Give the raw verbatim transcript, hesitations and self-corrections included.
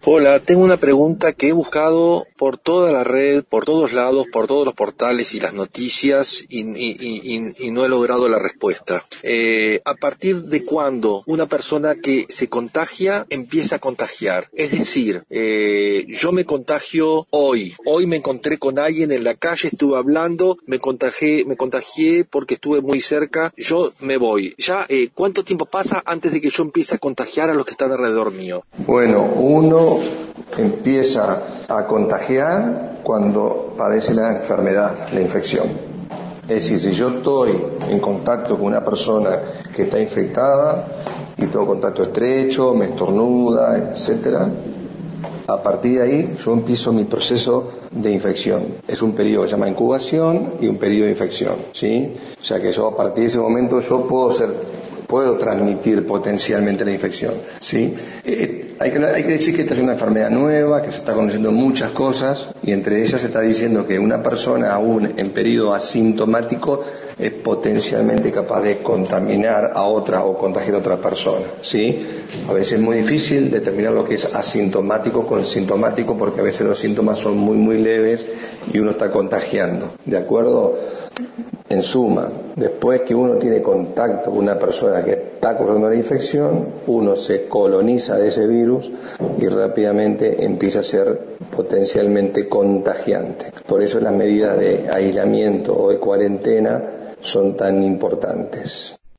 Hola, tengo una pregunta que he buscado por toda la red, por todos lados, por todos los portales y las noticias y, y, y, y no he logrado la respuesta. Eh, ¿a partir de cuándo una persona que se contagia empieza a contagiar? Es decir, eh, yo me contagio hoy, hoy me encontré con alguien en la calle, estuve hablando, me contagié, me contagié porque estuve muy cerca, yo me voy. Ya, eh, ¿cuánto tiempo pasa antes de que yo empiece a contagiar a los que están alrededor mío? Bueno, uno empieza a contagiar cuando padece la enfermedad, la infección. Es decir, si yo estoy en contacto con una persona que está infectada y tengo contacto estrecho, me estornuda, etcétera, a partir de ahí yo empiezo mi proceso de infección. Es un periodo que se llama incubación y un periodo de infección, ¿sí? O sea que yo a partir de ese momento yo puedo ser puedo transmitir potencialmente la infección, ¿sí? Eh, hay, que, hay que decir que esta es una enfermedad nueva, que se está conociendo muchas cosas, y entre ellas se está diciendo que una persona aún en periodo asintomático es potencialmente capaz de contaminar a otra o contagiar a otra persona, ¿sí? A veces es muy difícil determinar lo que es asintomático con sintomático, porque a veces los síntomas son muy muy leves y uno está contagiando, ¿de acuerdo? En suma, después que uno tiene contacto con una persona que está corriendo la infección, uno se coloniza de ese virus y rápidamente empieza a ser potencialmente contagiante. Por eso las medidas de aislamiento o de cuarentena son tan importantes.